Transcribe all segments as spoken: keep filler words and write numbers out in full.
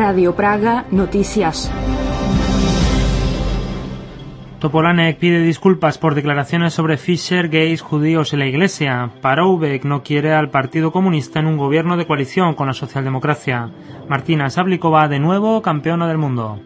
Radio Praga Noticias. Topolánek pide disculpas por declaraciones sobre Fischer, gays, judíos y la Iglesia. Paroubek no quiere al Partido Comunista en un gobierno de coalición con la socialdemocracia. Martina Sablikova, de nuevo campeona del mundo.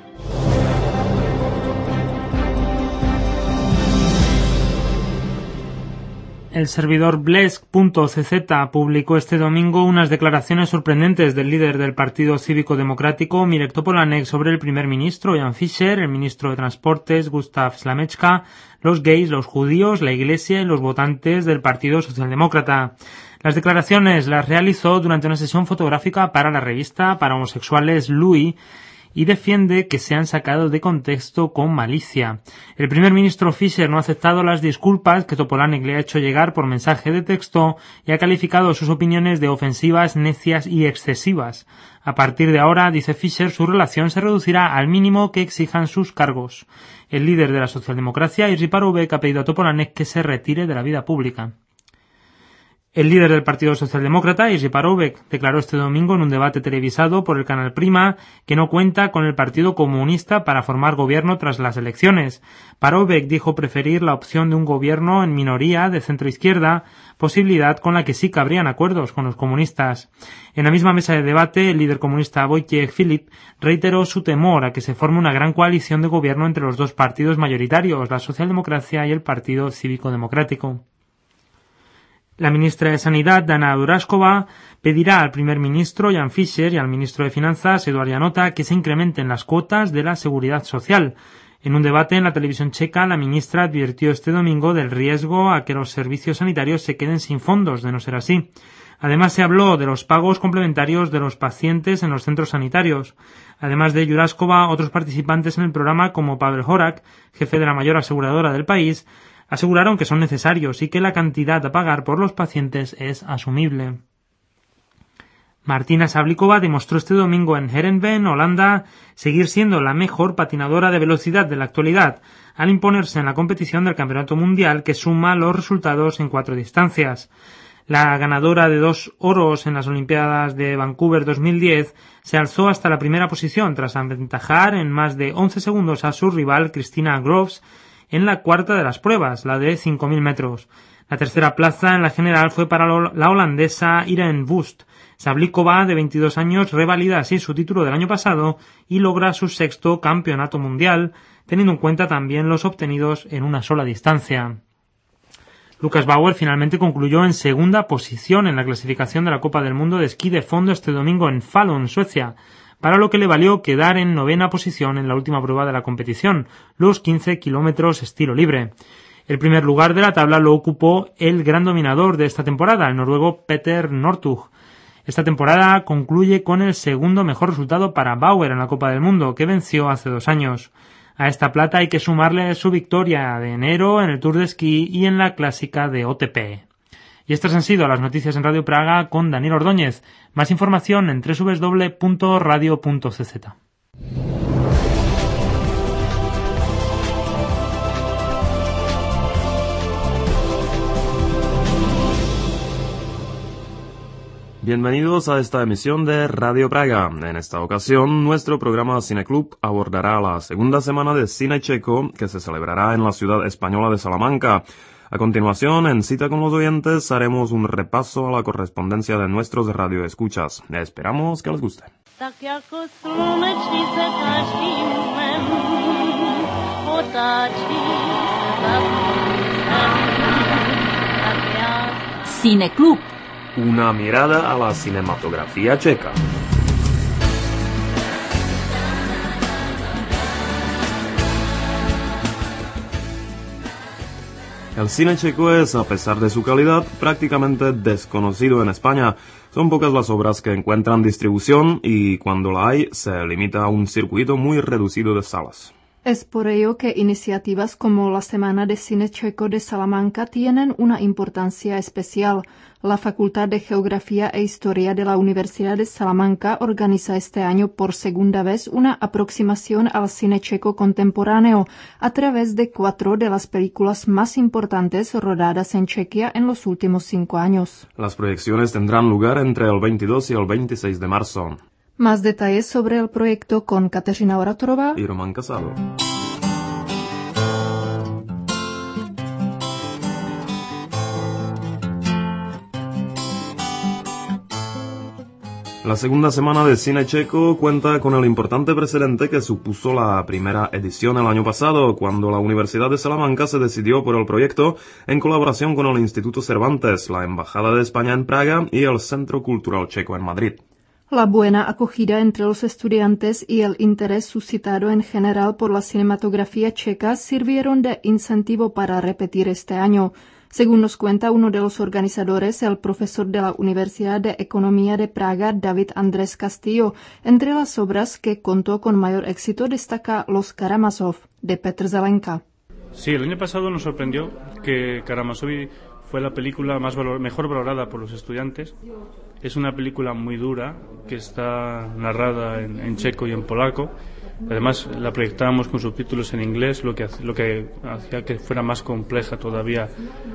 El servidor blesk punto c z publicó este domingo unas declaraciones sorprendentes del líder del Partido Cívico Democrático, Mirek Topolánek, sobre el primer ministro, Jan Fischer, el ministro de Transportes, Gustav Slamečka, los gays, los judíos, la Iglesia y los votantes del Partido Socialdemócrata. Las declaraciones las realizó durante una sesión fotográfica para la revista para homosexuales Louis, y defiende que se han sacado de contexto con malicia. El primer ministro Fischer no ha aceptado las disculpas que Topolánek le ha hecho llegar por mensaje de texto y ha calificado sus opiniones de ofensivas, necias y excesivas. A partir de ahora, dice Fischer, su relación se reducirá al mínimo que exijan sus cargos. El líder de la socialdemocracia, Jerzy Paroubek, ha pedido a Topolánek que se retire de la vida pública. El líder del Partido Socialdemócrata, Jerzy Paroubek, declaró este domingo en un debate televisado por el canal Prima que no cuenta con el Partido Comunista para formar gobierno tras las elecciones. Paroubek dijo preferir la opción de un gobierno en minoría de centro-izquierda, posibilidad con la que sí cabrían acuerdos con los comunistas. En la misma mesa de debate, el líder comunista Wojciech Filip reiteró su temor a que se forme una gran coalición de gobierno entre los dos partidos mayoritarios, la socialdemocracia y el Partido Cívico Democrático. La ministra de Sanidad, Dana Duraskova, pedirá al primer ministro, Jan Fischer, y al ministro de Finanzas, Eduard Janota, que se incrementen las cuotas de la seguridad social. En un debate en la televisión checa, la ministra advirtió este domingo del riesgo a que los servicios sanitarios se queden sin fondos, de no ser así. Además, se habló de los pagos complementarios de los pacientes en los centros sanitarios. Además de Duraskova, otros participantes en el programa, como Pavel Horak, jefe de la mayor aseguradora del país, aseguraron que son necesarios y que la cantidad a pagar por los pacientes es asumible. Martina Sablikova demostró este domingo en Heerenveen, Holanda, seguir siendo la mejor patinadora de velocidad de la actualidad, al imponerse en la competición del Campeonato Mundial que suma los resultados en cuatro distancias. La ganadora de dos oros en las Olimpiadas de Vancouver dos mil diez se alzó hasta la primera posición tras aventajar en más de once segundos a su rival Christina Groves en la cuarta de las pruebas, la de cinco mil metros. La tercera plaza en la general fue para la holandesa Irene Wust. Sablikova, de veintidós años, revalida así su título del año pasado y logra su sexto campeonato mundial, teniendo en cuenta también los obtenidos en una sola distancia. Lucas Bauer finalmente concluyó en segunda posición en la clasificación de la Copa del Mundo de esquí de fondo este domingo en Falun, Suecia, para lo que le valió quedar en novena posición en la última prueba de la competición, los quince kilómetros estilo libre. El primer lugar de la tabla lo ocupó el gran dominador de esta temporada, el noruego Petter Northug. Esta temporada concluye con el segundo mejor resultado para Bauer en la Copa del Mundo, que venció hace dos años. A esta plata hay que sumarle su victoria de enero en el Tour de Esquí y en la clásica de O T P. Y estas han sido las noticias en Radio Praga con Daniel Ordóñez. Más información en doble u doble u doble u punto radio punto c z. Bienvenidos a esta emisión de Radio Praga. En esta ocasión, nuestro programa Cineclub abordará la segunda semana de cine checo que se celebrará en la ciudad española de Salamanca. A continuación, en Cita con los Oyentes, haremos un repaso a la correspondencia de nuestros radioescuchas. Esperamos que les guste. Cineclub. Una mirada a la cinematografía checa. El cine checo es, a pesar de su calidad, prácticamente desconocido en España. Son pocas las obras que encuentran distribución y, cuando la hay, se limita a un circuito muy reducido de salas. Es por ello que iniciativas como la Semana de Cine Checo de Salamanca tienen una importancia especial. La Facultad de Geografía e Historia de la Universidad de Salamanca organiza este año por segunda vez una aproximación al cine checo contemporáneo a través de cuatro de las películas más importantes rodadas en Chequia en los últimos cinco años. Las proyecciones tendrán lugar entre el veintidós y el veintiséis de marzo. Más detalles sobre el proyecto con Kateřina Oratorová y Román Casado. La segunda semana de cine checo cuenta con el importante precedente que supuso la primera edición el año pasado, cuando la Universidad de Salamanca se decidió por el proyecto en colaboración con el Instituto Cervantes, la Embajada de España en Praga y el Centro Cultural Checo en Madrid. La buena acogida entre los estudiantes y el interés suscitado en general por la cinematografía checa sirvieron de incentivo para repetir este año. Según nos cuenta uno de los organizadores, el profesor de la Universidad de Economía de Praga, David Andrés Castillo, entre las obras que contó con mayor éxito destaca Los Karamazov, de Petr Zelenka. Sí, el año pasado nos sorprendió que Karamazov fue la película más valor, mejor valorada por los estudiantes. Es una película muy dura, que está narrada en, en checo y en polaco. Además, la proyectábamos con subtítulos en inglés, lo que, lo que hacía que fuera más compleja todavía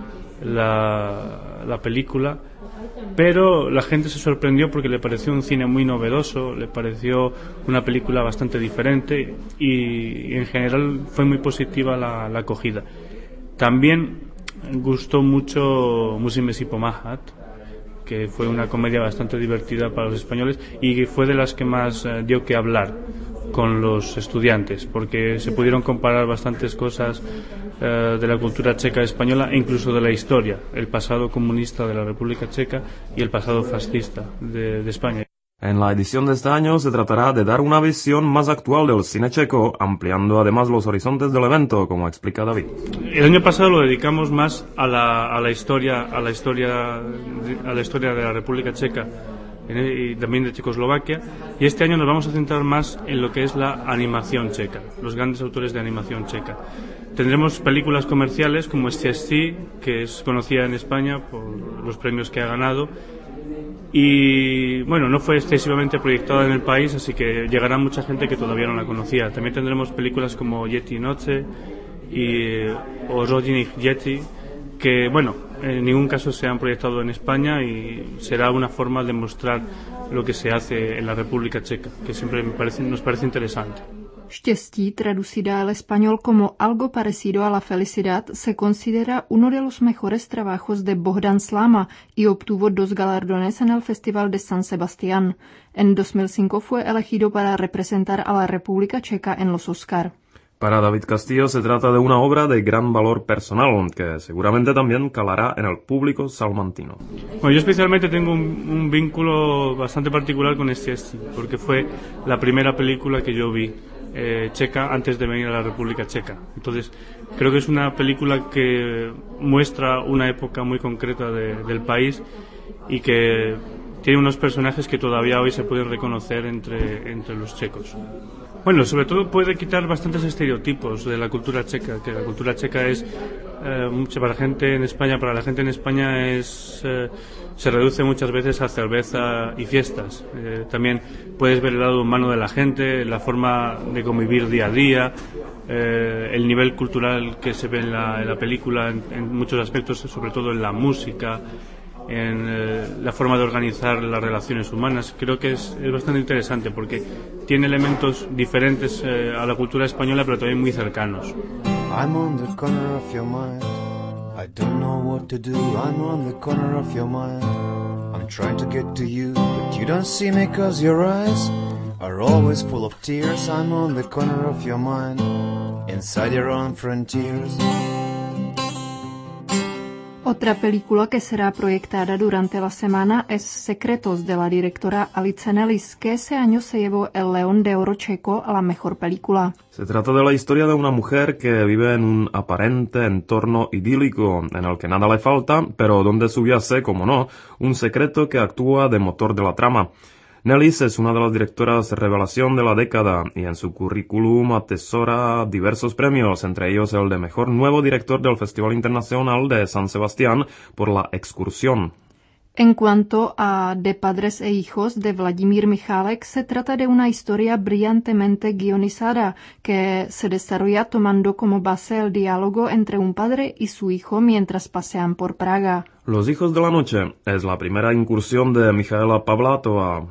la, la película. Pero la gente se sorprendió porque le pareció un cine muy novedoso, le pareció una película bastante diferente y, y en general fue muy positiva la, la acogida. También gustó mucho Musíme si pomáhat, que fue una comedia bastante divertida para los españoles y que fue de las que más eh, dio que hablar con los estudiantes, porque se pudieron comparar bastantes cosas eh, de la cultura checa española e incluso de la historia, el pasado comunista de la República Checa y el pasado fascista de, de España. En la edición de este año se tratará de dar una visión más actual del cine checo, ampliando además los horizontes del evento, como explica David. El año pasado lo dedicamos más a la, a la historia, a la historia, a la historia de la República Checa y también de Checoslovaquia, y este año nos vamos a centrar más en lo que es la animación checa, los grandes autores de animación checa. Tendremos películas comerciales como Štěstí, que es conocida en España por los premios que ha ganado, y bueno, no fue excesivamente proyectada en el país, así que llegará mucha gente que todavía no la conocía. También tendremos películas como Yeti Noche y o Rodiny Yeti, que bueno, en ningún caso se han proyectado en España y será una forma de mostrar lo que se hace en la República Checa, que siempre me parece, nos parece interesante. Štěstí, traducida al español como algo parecido a la felicidad, se considera uno de los mejores trabajos de Bohdan Slama y obtuvo dos galardones en el Festival de San Sebastián. En dos mil cinco fue elegido para representar a la República Checa en los Oscar. Para David Castillo se trata de una obra de gran valor personal, que seguramente también calará en el público salmantino. Bueno, yo especialmente tengo un, un vínculo bastante particular con Štěstí, porque fue la primera película que yo vi eh, checa antes de venir a la República Checa. Entonces, creo que es una película que muestra una época muy concreta de, del país y que tiene unos personajes que todavía hoy se pueden reconocer entre, entre los checos. Bueno, sobre todo puede quitar bastantes estereotipos de la cultura checa, que la cultura checa es, eh, mucho para la gente en España, para la gente en España es, eh, se reduce muchas veces a cerveza y fiestas. Eh, también puedes ver el lado humano de la gente, la forma de convivir día a día, eh, el nivel cultural que se ve en la, en la película en, en muchos aspectos, sobre todo en la música, en eh, la forma de organizar las relaciones humanas. Creo que es, es bastante interesante porque tiene elementos diferentes eh, a la cultura española, pero también muy cercanos. I'm on the corner of your mind. I don't know what to do. I'm on the corner of your mind. I'm trying to get to you, but you don't see me 'cause your eyes are always full of tears. I'm on the corner of your mind, inside your own frontiers. Otra película que será proyectada durante la semana es Secretos, de la directora Alice Nellis, que ese año se llevó el León de Oro checo a la mejor película. Se trata de la historia de una mujer que vive en un aparente entorno idílico en el que nada le falta, pero donde subyace, como no, un secreto que actúa de motor de la trama. Nellis es una de las directoras revelación de la década y en su currículum atesora diversos premios, entre ellos el de Mejor Nuevo Director del Festival Internacional de San Sebastián por La Excursión. En cuanto a De Padres e Hijos, de Vladimír Michálek, se trata de una historia brillantemente guionizada que se desarrolla tomando como base el diálogo entre un padre y su hijo mientras pasean por Praga. Los Hijos de la Noche es la primera incursión de Michaela Pavlátova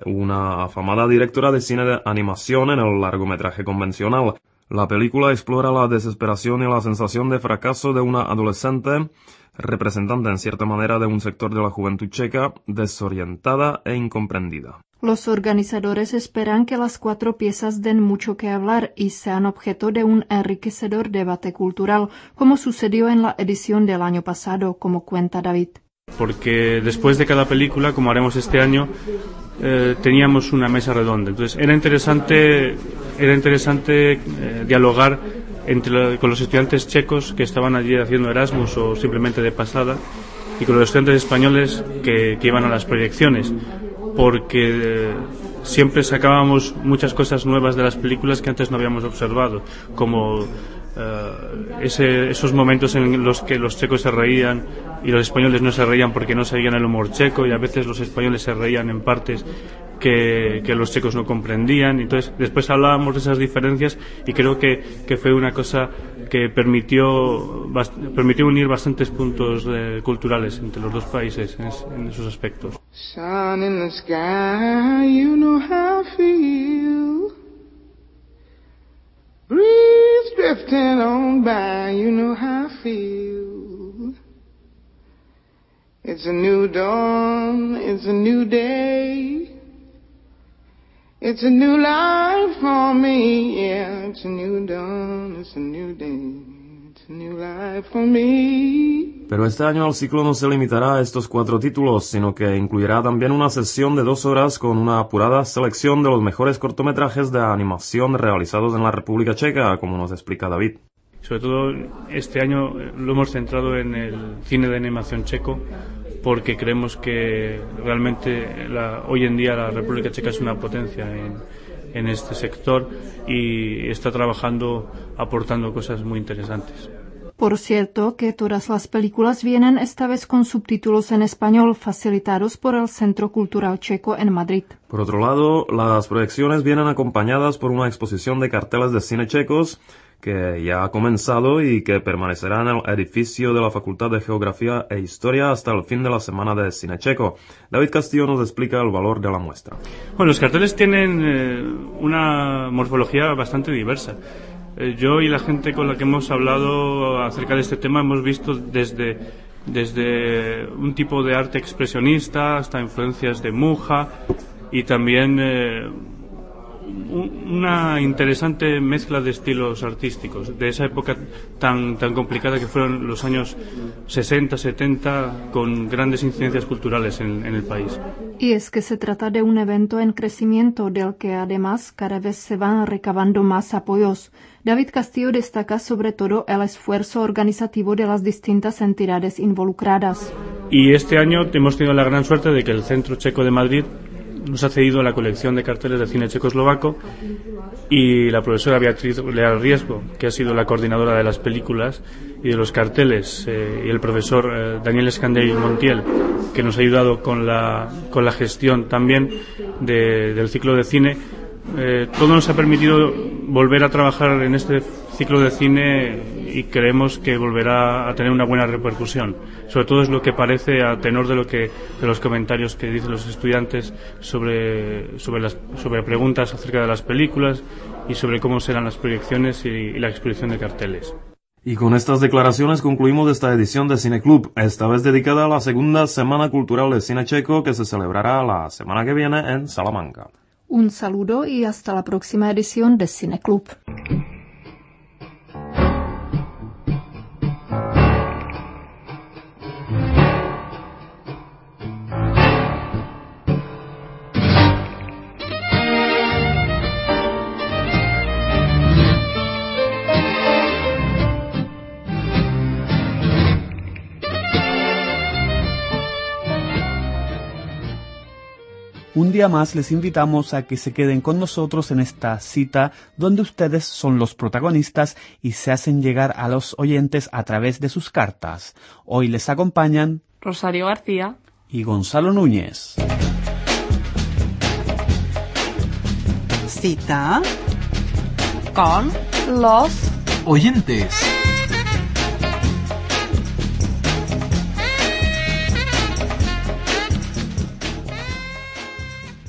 una afamada directora de cine de animación en el largometraje convencional. La película explora la desesperación y la sensación de fracaso de una adolescente, representante en cierta manera de un sector de la juventud checa, desorientada e incomprendida. Los organizadores esperan que las cuatro piezas den mucho que hablar y sean objeto de un enriquecedor debate cultural, como sucedió en la edición del año pasado, como cuenta David. Porque después de cada película, como haremos este año, eh, teníamos una mesa redonda. Entonces era interesante, era interesante eh, dialogar entre, con los estudiantes checos que estaban allí haciendo Erasmus o simplemente de pasada, y con los estudiantes españoles que, que iban a las proyecciones, porque eh, siempre sacábamos muchas cosas nuevas de las películas que antes no habíamos observado, como uh, ese, esos momentos en los que los checos se reían y los españoles no se reían porque no sabían el humor checo, y a veces los españoles se reían en partes que, que los checos no comprendían. Entonces después hablábamos de esas diferencias y creo que, que fue una cosa que permitió, bast- permitió unir bastantes puntos eh, culturales entre los dos países en, es, en esos aspectos. Sun in the sky, you know how I feel. Breeze drifting on by, you know how I feel. It's a new dawn, it's a new day. It's a new life for me, yeah. It's a new dawn, it's a new day. It's a new life for me. Pero este año el ciclo no se limitará a estos cuatro títulos, sino que incluirá también una sesión de dos horas con una apurada selección de los mejores cortometrajes de animación realizados en la República Checa, como nos explica David. Sobre todo este año lo hemos centrado en el cine de animación checo, porque creemos que realmente la, hoy en día la República Checa es una potencia en, en este sector y está trabajando, aportando cosas muy interesantes. Por cierto, que todas las películas vienen esta vez con subtítulos en español facilitados por el Centro Cultural Checo en Madrid. Por otro lado, las proyecciones vienen acompañadas por una exposición de carteles de cine checos que ya ha comenzado y que permanecerá en el edificio de la Facultad de Geografía e Historia hasta el fin de la Semana de Cine Checo. David Castillo nos explica el valor de la muestra. Bueno, los carteles tienen eh, una morfología bastante diversa. Eh, yo y la gente con la que hemos hablado acerca de este tema hemos visto desde, desde un tipo de arte expresionista hasta influencias de Muja y también eh, una interesante mezcla de estilos artísticos de esa época tan tan complicada que fueron los años sesenta, setenta, con grandes incidencias culturales en, en el país. Y es que se trata de un evento en crecimiento del que además cada vez se van recabando más apoyos. David Castillo destaca sobre todo el esfuerzo organizativo de las distintas entidades involucradas. Y este año hemos tenido la gran suerte de que el Centro Checo de Madrid nos ha cedido la colección de carteles de cine checoslovaco, y la profesora Beatriz Leal Riesgo, que ha sido la coordinadora de las películas y de los carteles, eh, y el profesor eh, Daniel Escandell Montiel, que nos ha ayudado con la, con la gestión también de, del ciclo de cine. Eh, todo nos ha permitido volver a trabajar en este ciclo de cine y creemos que volverá a tener una buena repercusión. Sobre todo es lo que parece a tenor de lo que de los comentarios que dicen los estudiantes sobre sobre las sobre preguntas acerca de las películas y sobre cómo serán las proyecciones y, y la exposición de carteles. Y con estas declaraciones concluimos esta edición de Cine Club, esta vez dedicada a la segunda Semana Cultural de Cine Checo, que se celebrará la semana que viene en Salamanca. Un saludo y hasta la próxima edición de Cine Club. Un día más les invitamos a que se queden con nosotros en esta cita donde ustedes son los protagonistas y se hacen llegar a los oyentes a través de sus cartas. Hoy les acompañan Rosario García y Gonzalo Núñez. Cita con los oyentes.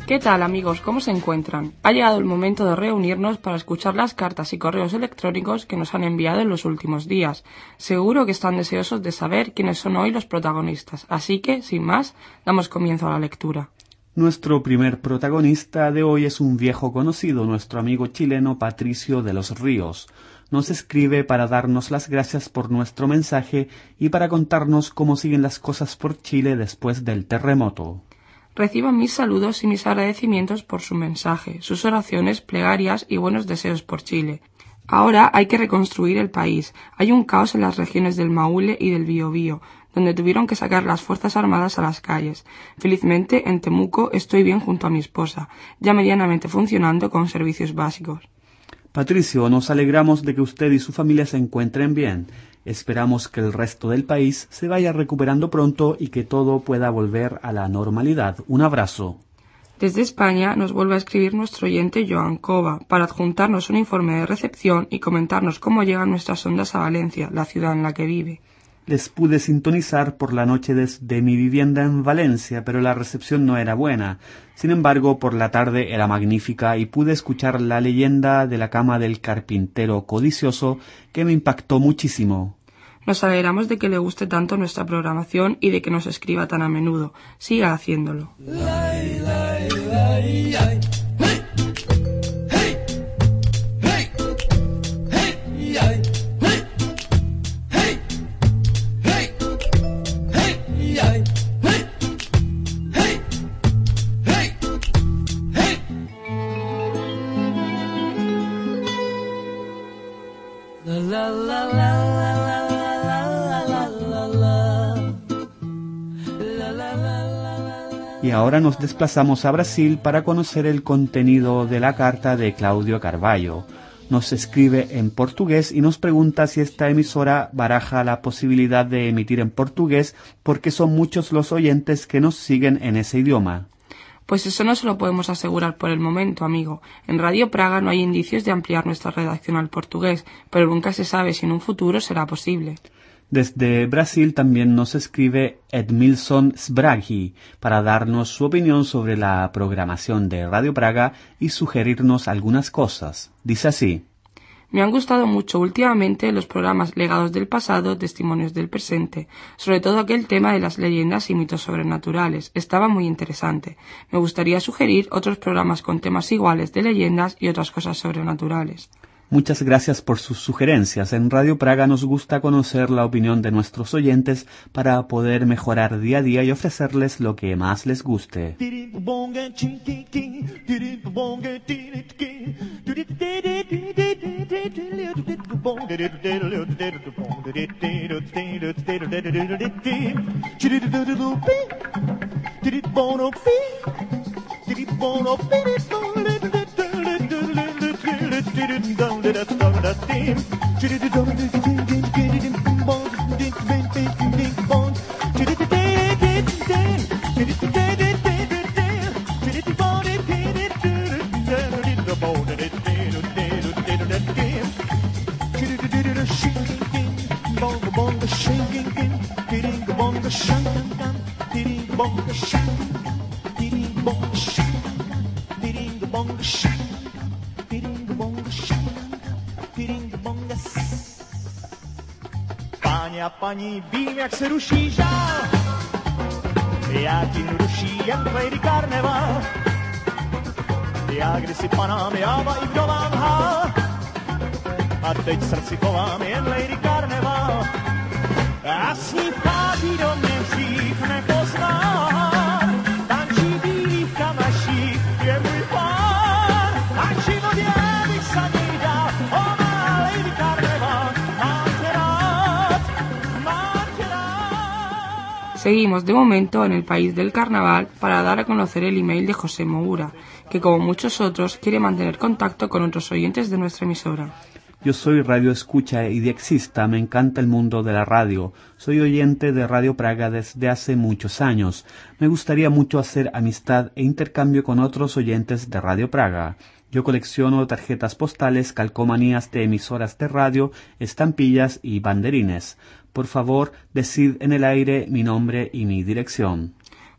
¿Qué tal, amigos? ¿Cómo se encuentran? Ha llegado el momento de reunirnos para escuchar las cartas y correos electrónicos que nos han enviado en los últimos días. Seguro que están deseosos de saber quiénes son hoy los protagonistas, así que, sin más, damos comienzo a la lectura. Nuestro primer protagonista de hoy es un viejo conocido, nuestro amigo chileno Patricio de los Ríos. Nos escribe para darnos las gracias por nuestro mensaje y para contarnos cómo siguen las cosas por Chile después del terremoto. Reciban mis saludos y mis agradecimientos por su mensaje, sus oraciones, plegarias y buenos deseos por Chile. Ahora hay que reconstruir el país. Hay un caos en las regiones del Maule y del Biobío, donde tuvieron que sacar las Fuerzas Armadas a las calles. Felizmente, en Temuco estoy bien junto a mi esposa, ya medianamente funcionando con servicios básicos. Patricio, nos alegramos de que usted y su familia se encuentren bien. Esperamos que el resto del país se vaya recuperando pronto y que todo pueda volver a la normalidad. Un abrazo. Desde España nos vuelve a escribir nuestro oyente Joan Cova para adjuntarnos un informe de recepción y comentarnos cómo llegan nuestras ondas a Valencia, la ciudad en la que vive. Les pude sintonizar por la noche desde mi vivienda en Valencia, pero la recepción no era buena. Sin embargo, por la tarde era magnífica y pude escuchar la leyenda de la cama del carpintero codicioso que me impactó muchísimo. Nos alegramos de que le guste tanto nuestra programación y de que nos escriba tan a menudo. Siga haciéndolo. Y ahora nos desplazamos a Brasil para conocer el contenido de la carta de Claudio Carvalho. Nos escribe en portugués y nos pregunta si esta emisora baraja la posibilidad de emitir en portugués porque son muchos los oyentes que nos siguen en ese idioma. Pues eso no se lo podemos asegurar por el momento, amigo. En Radio Praga no hay indicios de ampliar nuestra redacción al portugués, pero nunca se sabe si en un futuro será posible. Desde Brasil también nos escribe Edmilson Sbragi para darnos su opinión sobre la programación de Radio Praga y sugerirnos algunas cosas. Dice así: Me han gustado mucho últimamente los programas Legados del pasado, Testimonios del presente, sobre todo aquel tema de las leyendas y mitos sobrenaturales. Estaba muy interesante. Me gustaría sugerir otros programas con temas iguales de leyendas y otras cosas sobrenaturales. Muchas gracias por sus sugerencias. En Radio Praga nos gusta conocer la opinión de nuestros oyentes para poder mejorar día a día y ofrecerles lo que más les guste. A paní, vím, jak se ruší žál, já tím ruší jen Lady Carnival. Já kdysi panám, jáva i vdovám hál, a teď srdci chovám jen Lady Carnival. A s ní vchází do mě dřív nepoznán, tančí bílých kamaších je můj pán. A život je, bych sa něj dal, o má Lady Carnival, mám tě rád, mám tě rád. Seguimos de momento en el país del carnaval para dar a conocer el email de José Moura, que como muchos otros quiere mantener contacto con otros oyentes de nuestra emisora. Yo soy radio escucha y diexista, me encanta el mundo de la radio. Soy oyente de Radio Praga desde hace muchos años. Me gustaría mucho hacer amistad e intercambio con otros oyentes de Radio Praga. Yo colecciono tarjetas postales, calcomanías de emisoras de radio, estampillas y banderines. Por favor, decid en el aire mi nombre y mi dirección.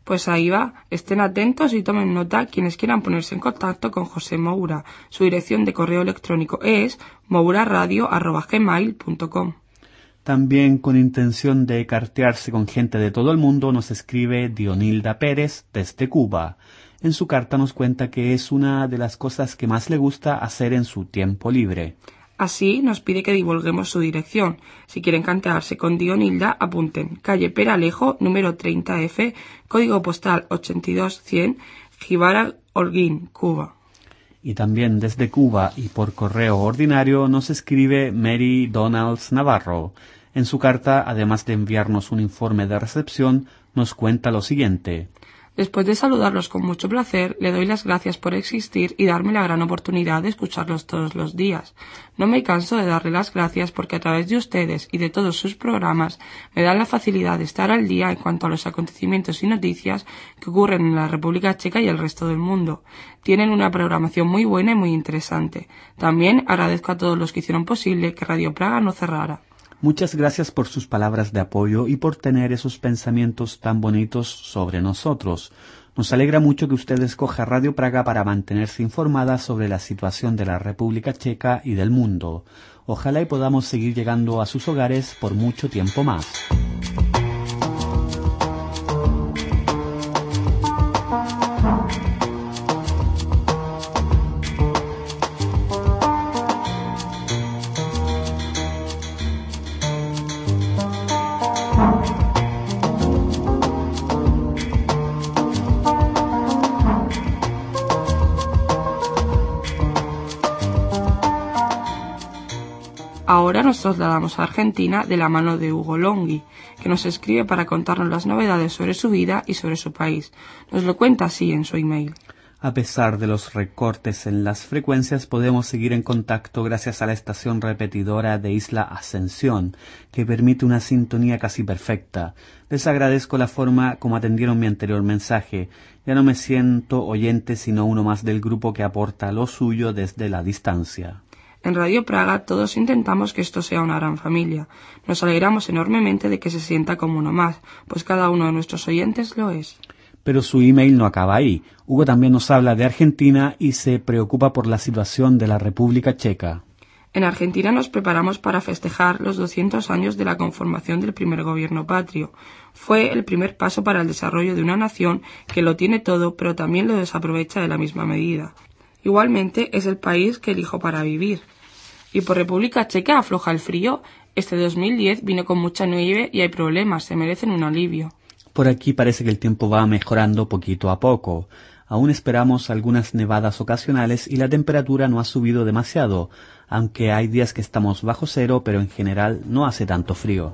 Pues ahí va, estén atentos y tomen nota quienes quieran ponerse en contacto con José Moura. Su dirección de correo electrónico es mouraradio arroba gmail punto com. También con intención de cartearse con gente de todo el mundo nos escribe Dionilda Pérez desde Cuba. En su carta nos cuenta que es una de las cosas que más le gusta hacer en su tiempo libre. Así nos pide que divulguemos su dirección. Si quieren cantearse con Dionilda, apunten calle Peralejo, número treinta F, código postal ochenta y dos cien, Jibara, Holguín, Cuba. Y también desde Cuba y por correo ordinario nos escribe Mary Donalds Navarro. En su carta, además de enviarnos un informe de recepción, nos cuenta lo siguiente. Después de saludarlos con mucho placer, le doy las gracias por existir y darme la gran oportunidad de escucharlos todos los días. No me canso de darle las gracias porque a través de ustedes y de todos sus programas me dan la facilidad de estar al día en cuanto a los acontecimientos y noticias que ocurren en la República Checa y el resto del mundo. Tienen una programación muy buena y muy interesante. También agradezco a todos los que hicieron posible que Radio Praga no cerrara. Muchas gracias por sus palabras de apoyo y por tener esos pensamientos tan bonitos sobre nosotros. Nos alegra mucho que usted escoja Radio Praga para mantenerse informada sobre la situación de la República Checa y del mundo. Ojalá y podamos seguir llegando a sus hogares por mucho tiempo más. Ahora nos trasladamos a Argentina de la mano de Hugo Longhi, que nos escribe para contarnos las novedades sobre su vida y sobre su país. Nos lo cuenta así en su email. A pesar de los recortes en las frecuencias, podemos seguir en contacto gracias a la estación repetidora de Isla Ascensión, que permite una sintonía casi perfecta. Les agradezco la forma como atendieron mi anterior mensaje. Ya no me siento oyente, sino uno más del grupo que aporta lo suyo desde la distancia. En Radio Praga todos intentamos que esto sea una gran familia. Nos alegramos enormemente de que se sienta como uno más, pues cada uno de nuestros oyentes lo es. Pero su email no acaba ahí. Hugo también nos habla de Argentina y se preocupa por la situación de la República Checa. En Argentina nos preparamos para festejar los doscientos años de la conformación del primer gobierno patrio. Fue el primer paso para el desarrollo de una nación que lo tiene todo, pero también lo desaprovecha de la misma medida. Igualmente es el país que elijo para vivir. Y por República Checa afloja el frío. Este dos mil diez vino con mucha nieve y hay problemas, se merecen un alivio. Por aquí parece que el tiempo va mejorando poquito a poco. Aún esperamos algunas nevadas ocasionales y la temperatura no ha subido demasiado, aunque hay días que estamos bajo cero, pero en general no hace tanto frío.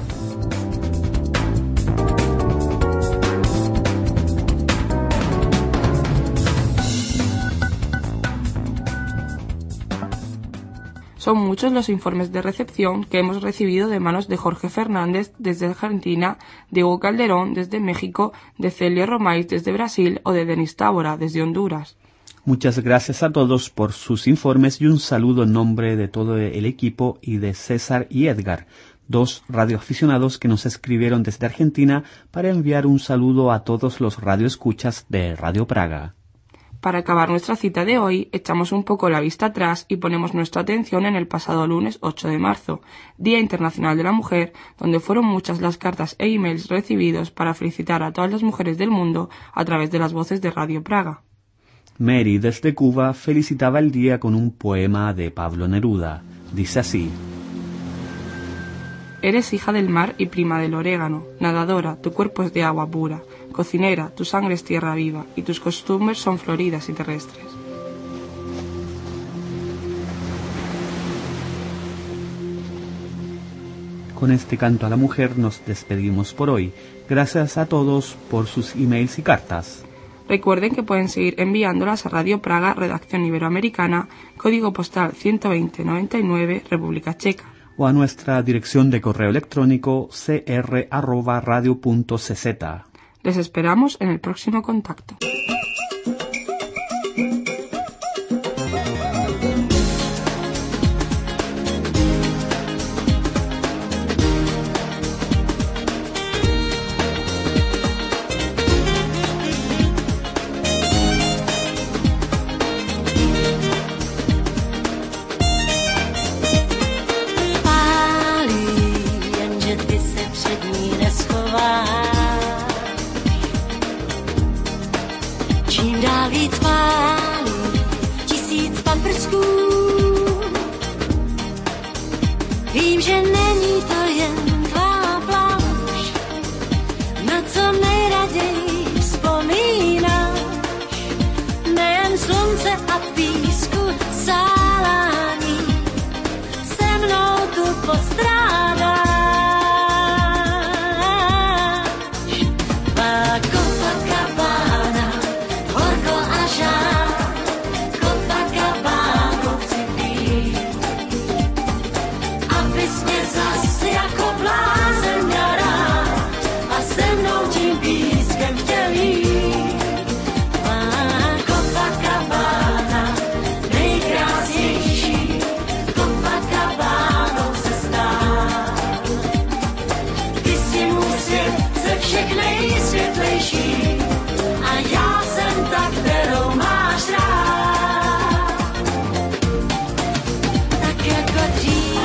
Son muchos los informes de recepción que hemos recibido de manos de Jorge Fernández desde Argentina, de Hugo Calderón desde México, de Celia Romais desde Brasil o de Denis Tábora desde Honduras. Muchas gracias a todos por sus informes y un saludo en nombre de todo el equipo y de César y Edgar, dos radioaficionados que nos escribieron desde Argentina para enviar un saludo a todos los radioescuchas de Radio Praga. Para acabar nuestra cita de hoy, echamos un poco la vista atrás y ponemos nuestra atención en el pasado lunes ocho de marzo, Día Internacional de la Mujer, donde fueron muchas las cartas e emails recibidos para felicitar a todas las mujeres del mundo a través de las voces de Radio Praga. Mary, desde Cuba, felicitaba el día con un poema de Pablo Neruda. Dice así: Eres hija del mar y prima del orégano, nadadora, tu cuerpo es de agua pura, cocinera, tu sangre es tierra viva, y tus costumbres son floridas y terrestres. Con este canto a la mujer nos despedimos por hoy. Gracias a todos por sus emails y cartas. Recuerden que pueden seguir enviándolas a Radio Praga, Redacción Iberoamericana, código postal ciento veinte noventa y nueve, República Checa. O a nuestra dirección de correo electrónico c r arroba radio punto c z. Les esperamos en el próximo contacto. Vím, že není to jen tvá pláž, na co nejraději vzpomínáš. Nejen slunce a písku sálání, se mnou tu postrádáš. Má Copacabana, horko a žár, Copacabana chci pít, abys mě zas jako blázen měl rád a se mnou tím pískem chtěl jít. Má Copacabana, nejkrásnější, Copacabanou se stát. Ty jsi můj svět ze všech nejsvětlejší a já jsem ta, kterou máš rád. Tak jako dřív.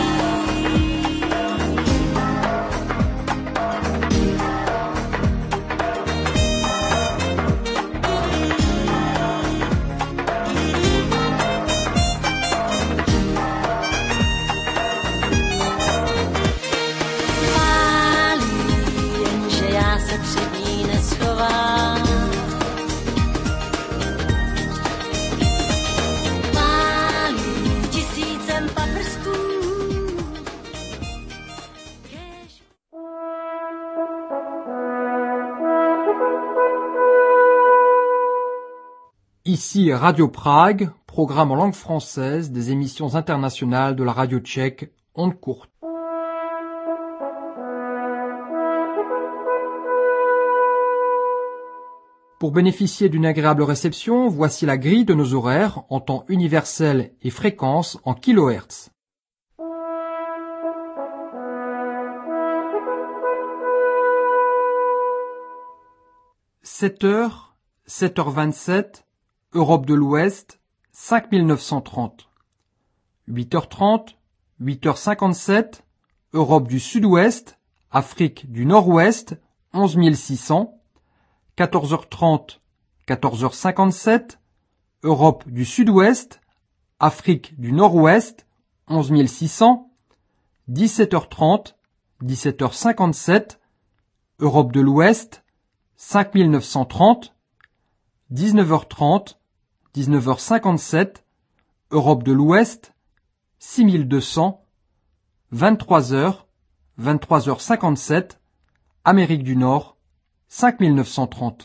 Pálí, jenže já se před ní neschovám. Pálí tisícem paprsků. Kež Ici Radio Prague, programme en langue française des émissions internationales de la radio tchèque, ondes courtes. Pour bénéficier d'une agréable réception, voici la grille de nos horaires en temps universel et fréquence en kilohertz. sept heures, sept heures vingt-sept, Europe de l'Ouest, cinq mille neuf cent trente. huit heures trente, huit heures cinquante-sept, Europe du Sud-Ouest, Afrique du Nord-Ouest, onze mille six cents. quatorze heures trente, quatorze heures cinquante-sept, Europe du Sud-Ouest, Afrique du Nord-Ouest, onze mille six cents. dix-sept heures trente, dix-sept heures cinquante-sept, Europe de l'Ouest, cinq mille neuf cent trente. dix-neuf heures trente, dix-neuf heures cinquante-sept, Europe de l'Ouest, six mille deux cents. vingt-trois heures, vingt-trois heures cinquante-sept, Amérique du Nord, cinq mille neuf cent trente.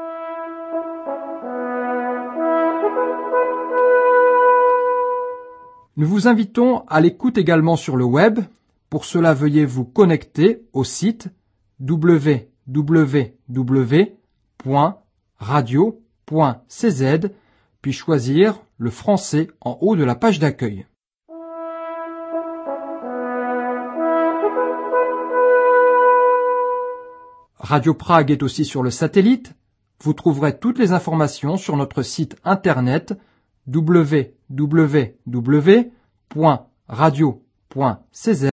Nous vous invitons à l'écoute également sur le web. Pour cela, veuillez vous connecter au site w w w point radio point c z, puis choisir le français en haut de la page d'accueil. Radio Prague est aussi sur le satellite. Vous trouverez toutes les informations sur notre site internet w w w point radio point c z.